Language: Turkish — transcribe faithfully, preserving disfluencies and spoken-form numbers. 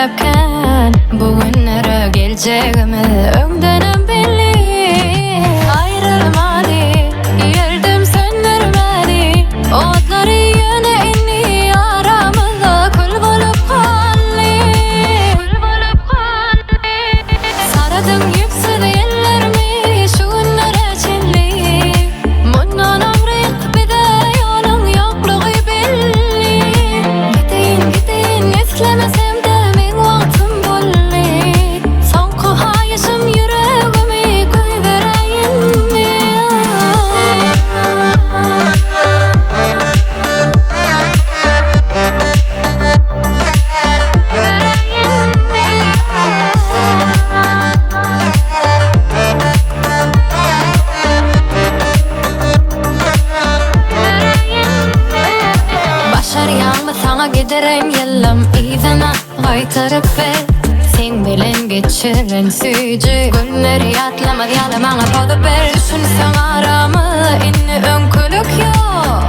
eken bu günlere geleceğimi önden belli. Ayrılmadı yerdim sen vermedi, otları yine inni aramızda kul bulup kalli. Saradın yüksüz ellerimi şu günlere çelli, bundan amrık bir de yolun yokluğu belli. Gidin gidin istemesem de men vaktim bolli, son kohayışım yüreğimi koy vereyim mi? Başarıyan sana giderin yılım izine kaytarıp ver. Sen bilen geçirin süyücü günleri yatlama yalamana kodu ver. Düşünsen aramı inni önkülük yok.